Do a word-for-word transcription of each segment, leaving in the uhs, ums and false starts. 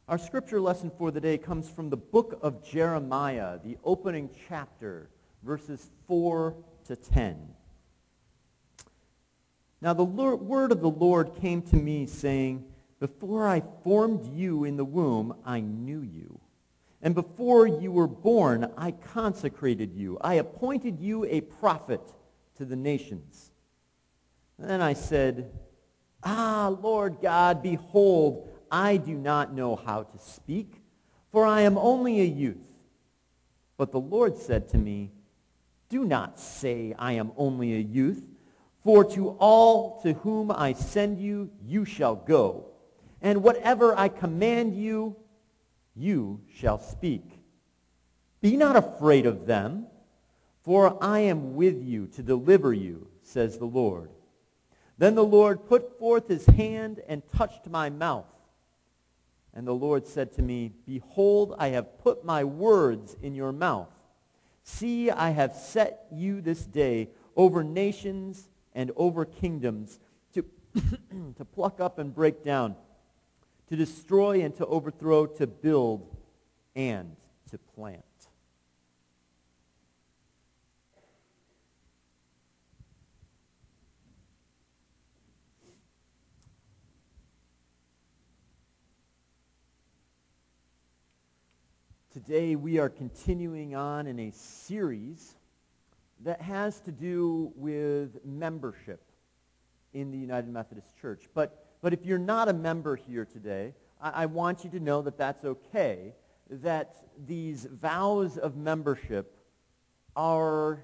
Our scripture lesson for the day comes from the book of Jeremiah, the opening chapter, verses four to ten. Now the Lord, word of the Lord came to me, saying, "Before I formed you in the womb, I knew you. And before you were born, I consecrated you. I appointed you a prophet to the nations." Then I said, "Ah, Lord God, behold, I do not know how to speak, for I am only a youth." But the Lord said to me, "Do not say, 'I am only a youth,' for to all to whom I send you, you shall go. And whatever I command you, you shall speak. Be not afraid of them, for I am with you to deliver you, says the Lord." Then the Lord put forth his hand and touched my mouth. And the Lord said to me, "Behold, I have put my words in your mouth. See, I have set you this day over nations and over kingdoms, to, to pluck up and break down, to destroy and to overthrow, to build and to plant." Today we are continuing on in a series that has to do with membership in the United Methodist Church. But, but if you're not a member here today, I, I want you to know that that's okay, that these vows of membership are,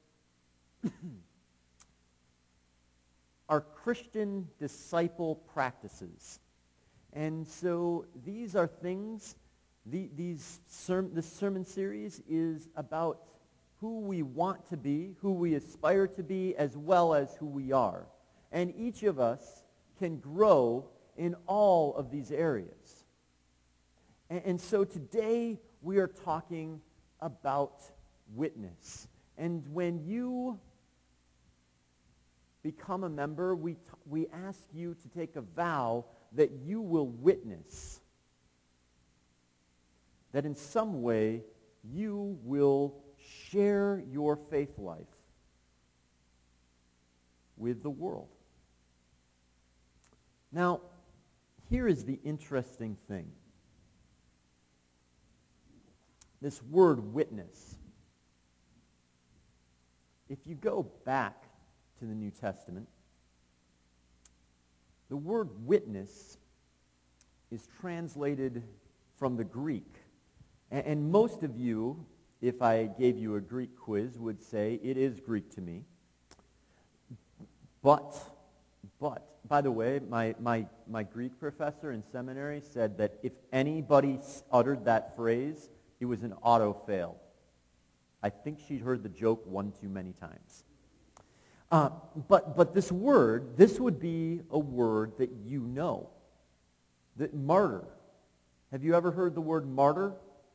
are Christian disciple practices. And so these are things... The, these serm, this sermon series is about who we want to be, who we aspire to be, as well as who we are. And each of us can grow in all of these areas. And, and so today we are talking about witness. And when you become a member, we, t- we ask you to take a vow that you will witness, that in some way you will share your faith life with the world. Now, here is the interesting thing. This word witness. If you go back to the New Testament, the word witness is translated from the Greek. And most of you, if I gave you a Greek quiz, would say it is Greek to me. But, but, by the way, my, my, my Greek professor in seminary said that if anybody uttered that phrase, it was an auto-fail. I think she'd heard the joke one too many times. Uh, but, but this word, this would be a word that you know. That martyr. Have you ever heard the word martyr?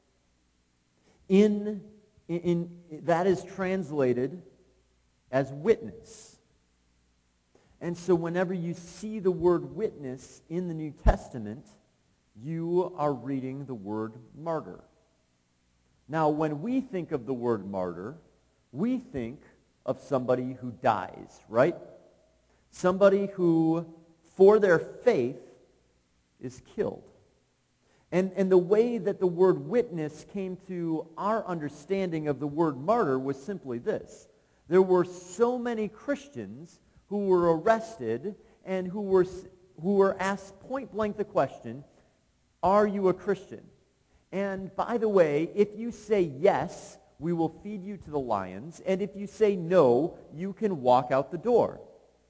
In, in, in, that is translated as witness. And so whenever you see the word witness in the New Testament, you are reading the word martyr. Now, when we think of the word martyr, we think of somebody who dies, right? Somebody who, for their faith, is killed. And, and the way that the word witness came to our understanding of the word martyr was simply this. There were so many Christians who were arrested and who were, who were asked point blank the question, "Are you a Christian?" And by the way, if you say yes, we will feed you to the lions. And if you say no, you can walk out the door.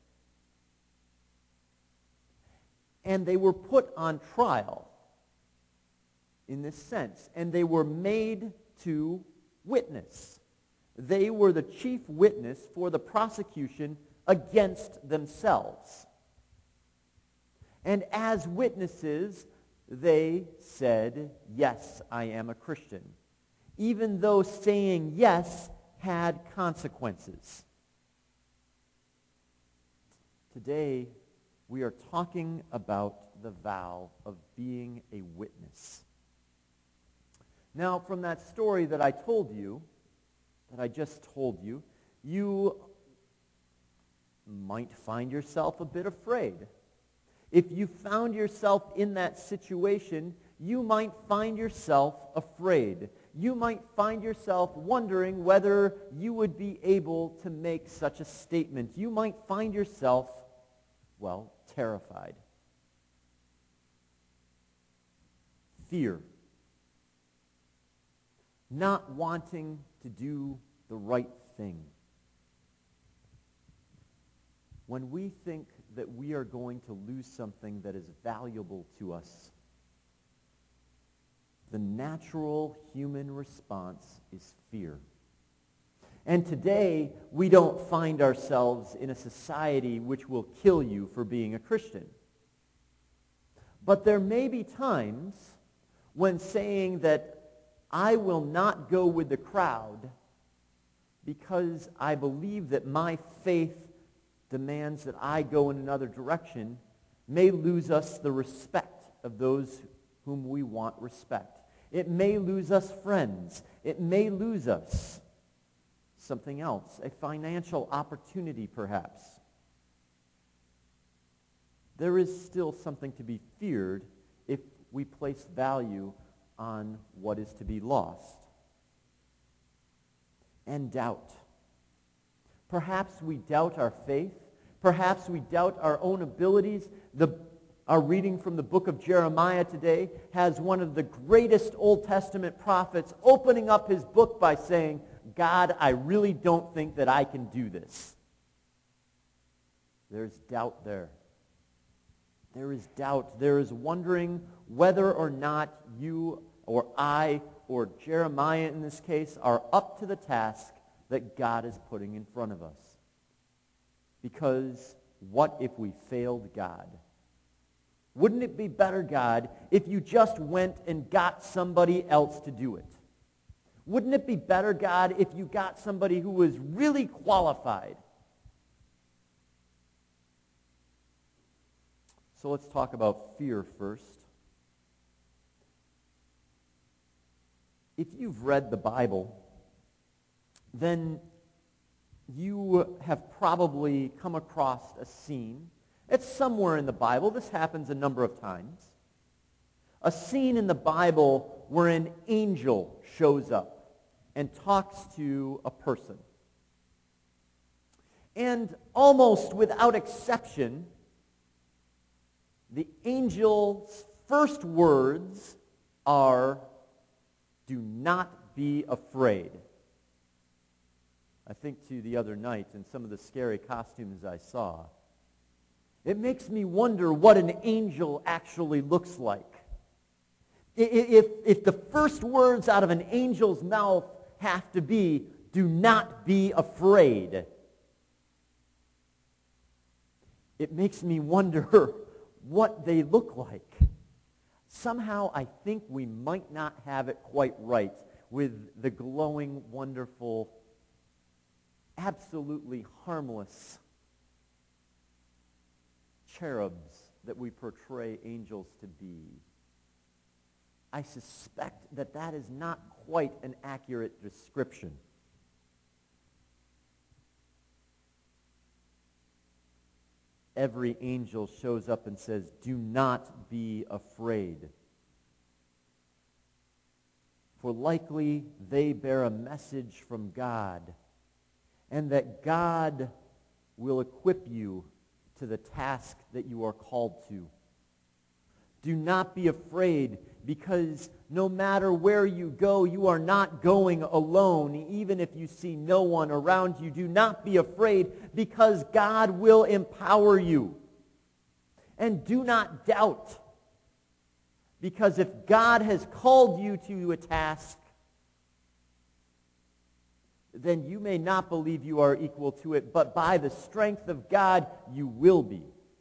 And they were put on trial in this sense, and they were made to witness. They were the chief witness for the prosecution against themselves. And as witnesses, they said, "Yes, I am a Christian," even though saying yes had consequences. Today, we are talking about the vow of being a witness. Now, from that story that I told you, that I just told you, you might find yourself a bit afraid. If you found yourself in that situation, you might find yourself afraid. You might find yourself wondering whether you would be able to make such a statement. You might find yourself, well, terrified. Fear. Not wanting to do the right thing. When we think that we are going to lose something that is valuable to us, the natural human response is fear. And today, we don't find ourselves in a society which will kill you for being a Christian. But there may be times when saying that I will not go with the crowd because I believe that my faith demands that I go in another direction may lose us the respect of those whom we want respect. It may lose us friends. It may lose us something else, a financial opportunity perhaps. There is still something to be feared if we place value on what is to be lost. And doubt. Perhaps we doubt our faith. Perhaps we doubt our own abilities. The, our reading from the book of Jeremiah today has one of the greatest Old Testament prophets opening up his book by saying, God, I really don't think that I can do this. There's doubt there. There is doubt. There is wondering whether or not you or I or Jeremiah in this case are up to the task that God is putting in front of us. Because what if we failed God? Wouldn't it be better, God, if you just went and got somebody else to do it? Wouldn't it be better, God, if you got somebody who was really qualified? So let's talk about fear first. If you've read the Bible, then you have probably come across a scene. It's somewhere in the Bible. This happens a number of times. A scene in the Bible where an angel shows up and talks to a person. And almost without exception, the angel's first words are, "Do not be afraid." I think to the other night in some of the scary costumes I saw, it makes me wonder what an angel actually looks like. If, if the first words out of an angel's mouth have to be, "Do not be afraid," it makes me wonder what they look like. Somehow I think we might not have it quite right with the glowing, wonderful, absolutely harmless cherubs that we portray angels to be. I suspect that that is not quite an accurate description. Every angel shows up and says, "Do not be afraid." For likely they bear a message from God, and that God will equip you to the task that you are called to. Do not be afraid, because no matter where you go, you are not going alone. Even if you see no one around you, do not be afraid, because God will empower you. And do not doubt, because if God has called you to a task, then you may not believe you are equal to it, but by the strength of God, you will be.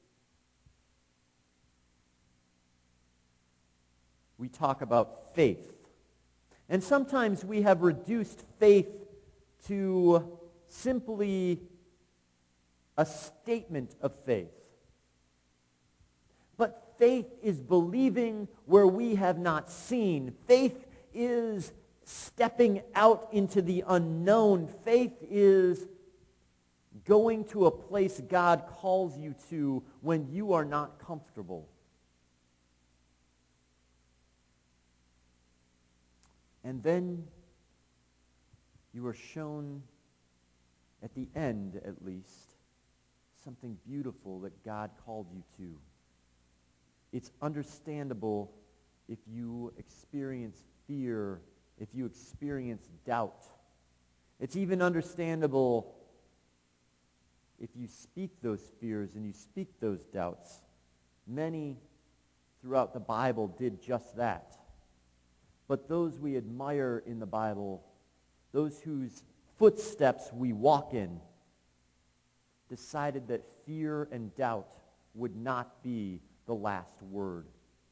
We talk about faith. And sometimes we have reduced faith to simply a statement of faith. faith is believing where we have not seen. Faith is stepping out into the unknown. Faith is going to a place God calls you to when you are not comfortable. And then you are shown, at the end at least, something beautiful that God called you to. It's understandable if you experience fear, if you experience doubt. It's even understandable if you speak those fears and you speak those doubts. Many throughout the Bible did just that. But those we admire in the Bible, those whose footsteps we walk in, decided that fear and doubt would not be the last word.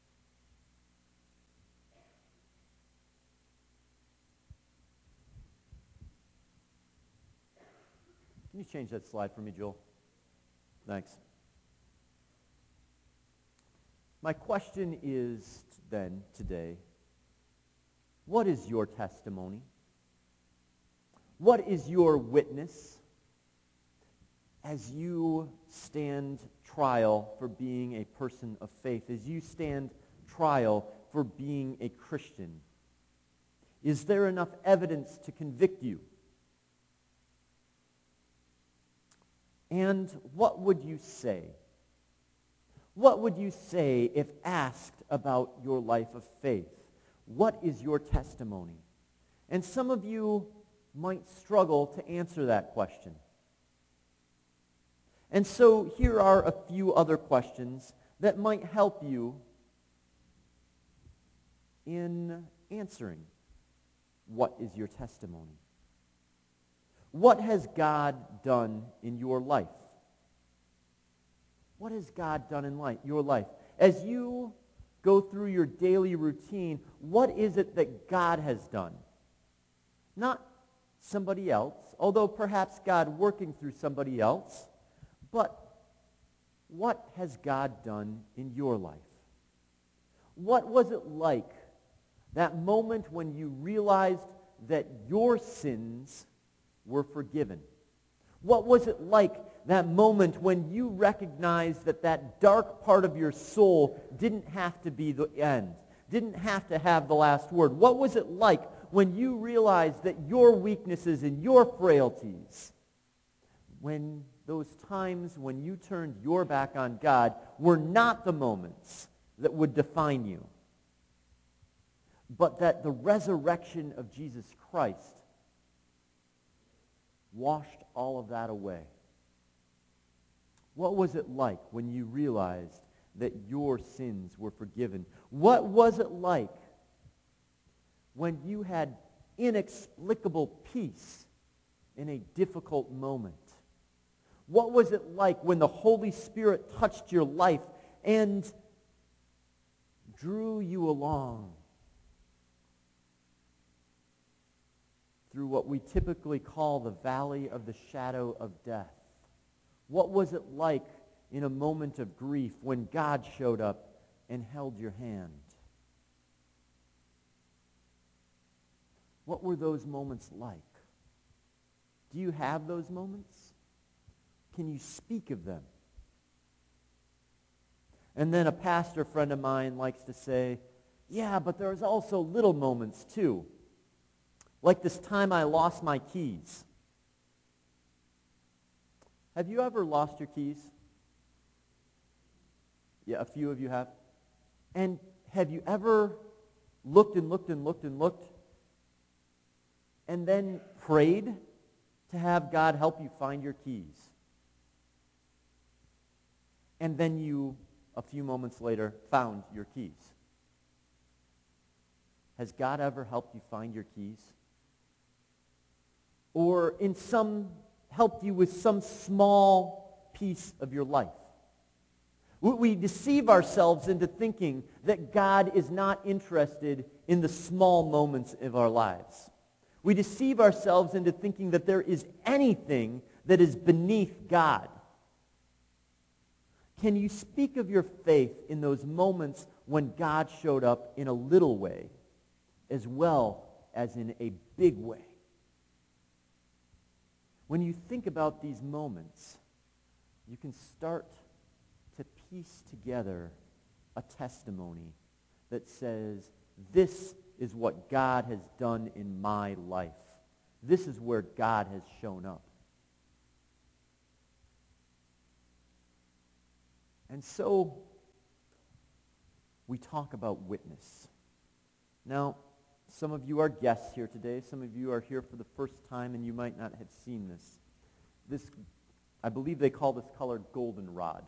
Can you change that slide for me, Joel? Thanks. My question is then, today, what is your testimony? What is your witness as you stand trial for being a person of faith, as you stand trial for being a Christian? Is there enough evidence to convict you? And what would you say? What would you say if asked about your life of faith? What is your testimony? And some of you might struggle to answer that question. And so here are a few other questions that might help you in answering what is your testimony. What has God done in your life? What has God done in life, your life? As you go through your daily routine, what is it that God has done? Not somebody else, although perhaps God working through somebody else, but what has God done in your life? What was it like, that moment when you realized that your sins were forgiven? What was it like, that moment when you recognized that that dark part of your soul didn't have to be the end, didn't have to have the last word? What was it like when you realized that your weaknesses and your frailties, when those times when you turned your back on God, were not the moments that would define you, but that the resurrection of Jesus Christ washed all of that away? What was it like when you realized that your sins were forgiven? What was it like when you had inexplicable peace in a difficult moment? What was it like when the Holy Spirit touched your life and drew you along through what we typically call the valley of the shadow of death? What was it like in a moment of grief when God showed up and held your hand? What were those moments like? Do you have those moments? Can you speak of them? And then a pastor friend of mine likes to say, yeah, but there's also little moments too. Like this time I lost my keys. Have you ever lost your keys? Yeah, a few of you have. And have you ever looked and looked and looked and looked and then prayed to have God help you find your keys? And then you, a few moments later, found your keys. Has God ever helped you find your keys? Or in some, helped you with some small piece of your life? We deceive ourselves into thinking that God is not interested in the small moments of our lives. We deceive ourselves into thinking that there is anything that is beneath God. Can you speak of your faith in those moments when God showed up in a little way as well as in a big way? When you think about these moments, you can start to piece together a testimony that says, this is what God has done in my life. This is where God has shown up. And so, we talk about witness. Now, some of you are guests here today. Some of you are here for the first time, and you might not have seen this. This, I believe they call this color goldenrod.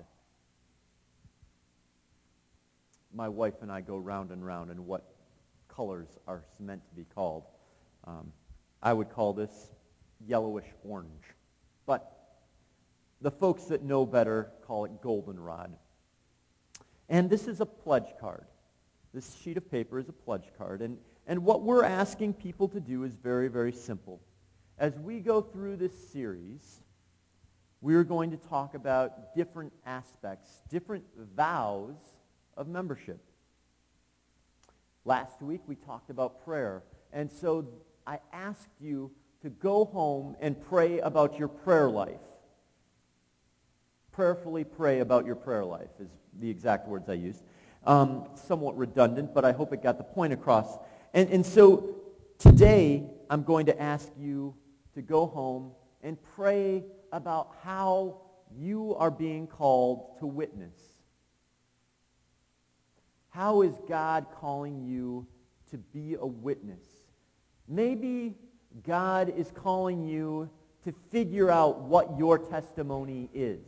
My wife and I go round and round in what colors are meant to be called. Um, I would call this yellowish orange. But the folks that know better call it goldenrod. And this is a pledge card. This sheet of paper is a pledge card. And, and what we're asking people to do is very, very simple. As we go through this series, we're going to talk about different aspects, different vows of membership. Last week we talked about prayer. And so I asked you to go home and pray about your prayer life. Prayerfully pray about your prayer life is the exact words I used. Um, somewhat redundant, but I hope it got the point across. And, and so today I'm going to ask you to go home and pray about how you are being called to witness. How is God calling you to be a witness? Maybe God is calling you to figure out what your testimony is.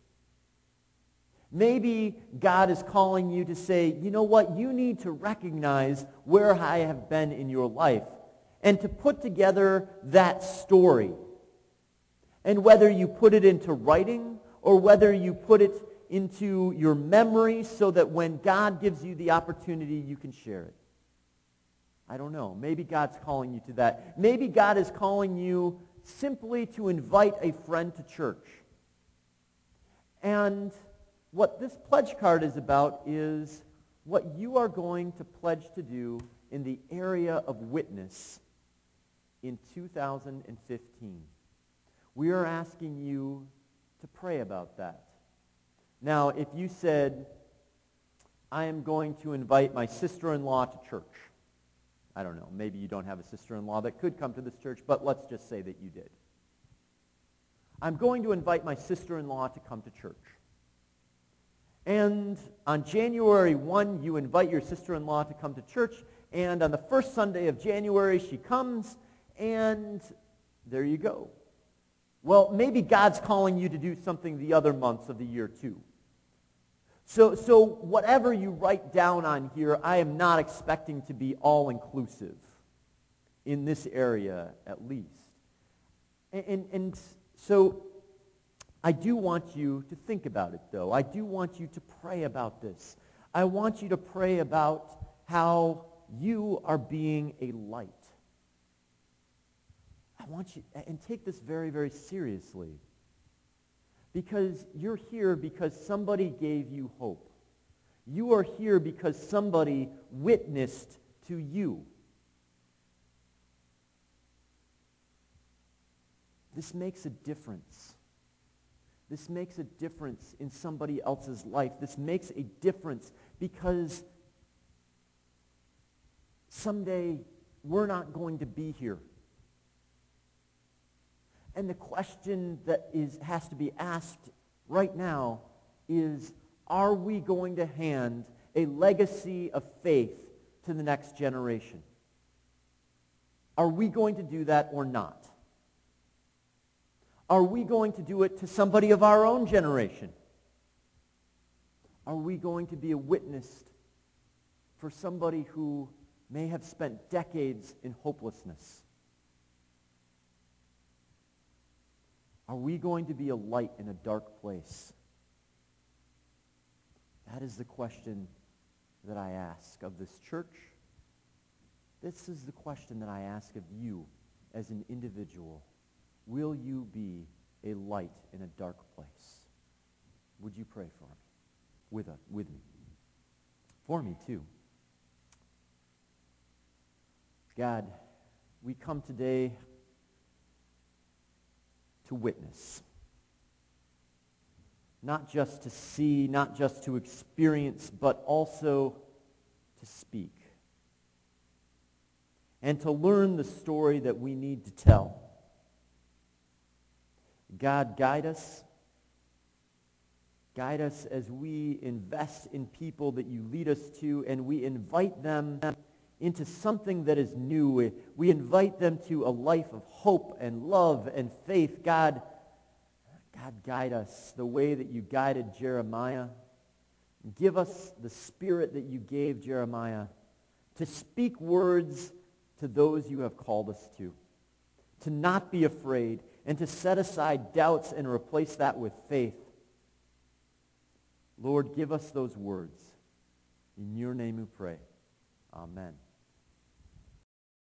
Maybe God is calling you to say, you know what, you need to recognize where I have been in your life and to put together that story. And whether you put it into writing or whether you put it into your memory so that when God gives you the opportunity, you can share it. I don't know. Maybe God's calling you to that. Maybe God is calling you simply to invite a friend to church. And what this pledge card is about is what you are going to pledge to do in the area of witness in two thousand fifteen. We are asking you to pray about that. Now, if you said, I am going to invite my sister-in-law to church. I don't know, maybe you don't have a sister-in-law that could come to this church, but let's just say that you did. I'm going to invite my sister-in-law to come to church. And on January first, you invite your sister-in-law to come to church, and on the first Sunday of January, she comes, and there you go. Well, maybe God's calling you to do something the other months of the year too. So, so whatever you write down on here, I am not expecting to be all-inclusive in this area at least. And, and, and so I do want you to think about it, though. I do want you to pray about this. I want you to pray about how you are being a light. I want you, and take this very, very seriously. Because you're here because somebody gave you hope. You are here because somebody witnessed to you. This makes a difference. This makes a difference in somebody else's life. This makes a difference because someday we're not going to be here. And the question that is has to be asked right now is, are we going to hand a legacy of faith to the next generation? Are we going to do that or not? Are we going to do it to somebody of our own generation? Are we going to be a witness for somebody who may have spent decades in hopelessness? Are we going to be a light in a dark place? That is the question that I ask of this church. This is the question that I ask of you as an individual. Will you be a light in a dark place? Would you pray for me? with, us, with me. For me, too. God, we come today to witness. Not just to see, not just to experience, but also to speak. And to learn the story that we need to tell. God, guide us. Guide us as we invest in people that you lead us to, and we invite them into something that is new. We invite them to a life of hope and love and faith. God, God, guide us the way that you guided Jeremiah. Give us the spirit that you gave Jeremiah to speak words to those you have called us to, to not be afraid, and to set aside doubts and replace that with faith. Lord, give us those words. In your name we pray. Amen.